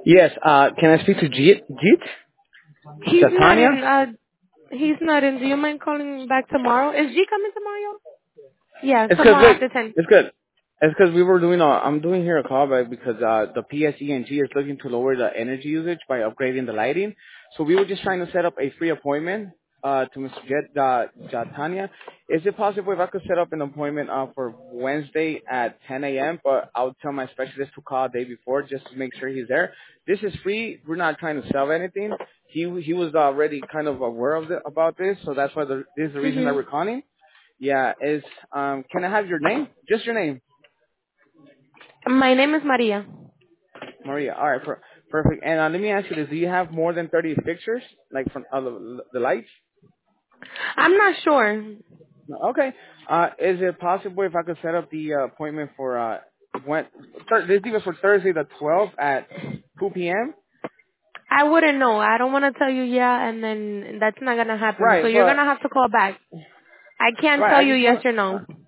Yes. Can I speak to Jeet? He's not Tanya? in. He's not in. Do you mind calling back tomorrow? Is G coming tomorrow? Yeah, It's good. tomorrow Look, after 10. it's good. It's because we were doing I'm doing here a callback because the PSENG is looking to lower the energy usage by upgrading the lighting. So we were just trying to set up a free appointment to Mr. Jatanya. Is it possible if I could set up an appointment for Wednesday at 10 a.m. But I'll tell my specialist to call the day before just to make sure he's there. This is free. We're not trying to sell anything. He was already kind of aware of about this, so that's why this is the reason that we're Mm-hmm. calling. Yeah, can I have your name? Just your name, My name is Maria. Maria. All right, perfect. And let me ask you this: do you have more than 30 fixtures, like from the lights? I'm not sure. No. Okay. Is it possible if I could set up the appointment for this even for Thursday the 12th at 2 p.m.? I wouldn't know. I don't want to tell you yeah, and then that's not gonna happen. So Right, you're but gonna have to call back. I can't tell right, I you just yes want. or no.